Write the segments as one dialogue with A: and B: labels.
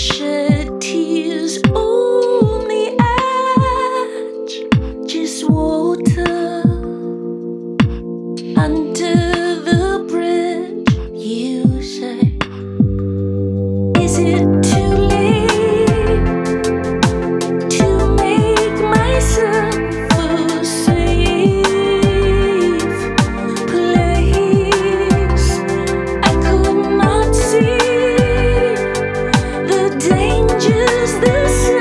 A: shed tears on the edge, just water under the bridge. You say, is it too late to make myself a safe place? I could not see the dangers, the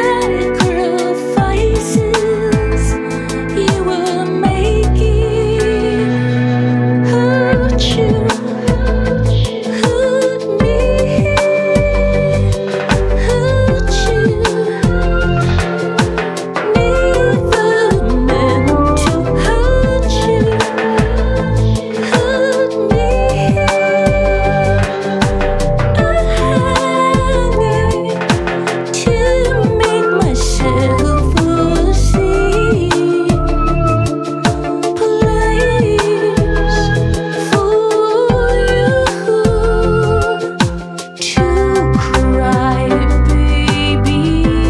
A: sacrifices you were making. Hurt you, hurt me, hurt you. Never meant to hurt you, hurt me. To make myself a safe place for you to cry, baby.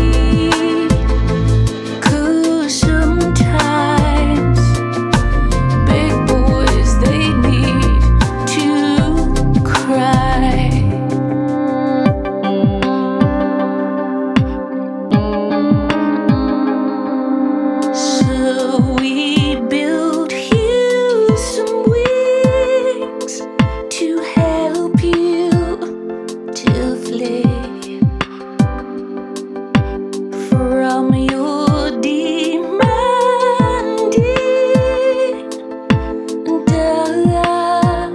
A: 'Cause sometimes big boys, they need to cry. So we built you some wings to help you to flee from your demanding dark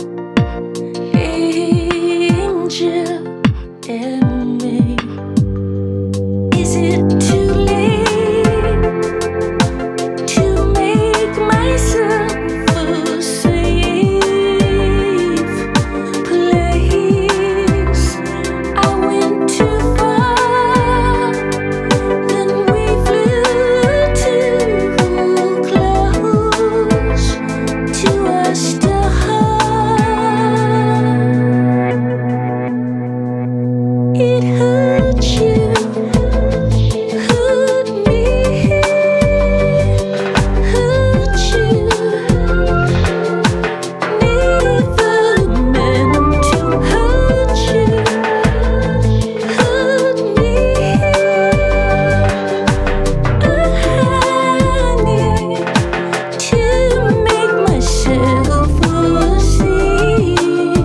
A: angel and me. Is it too late to make myself a safe place? I went too far, then we flew too close to a star. It hurt you, hurt me, hurt you. Never meant to hurt you, hurt me. To make myself a safe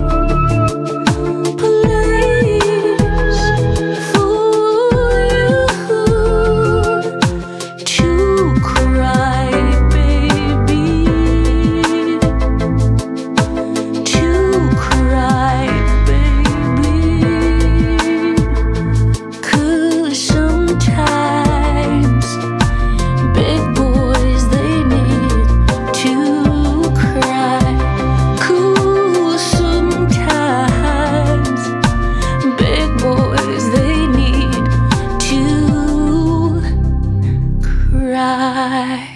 A: place for you to cry, baby. To cry, baby. 'Cause sometimes big boys, they need to cry. 'Cause sometimes big boys, they need to cry.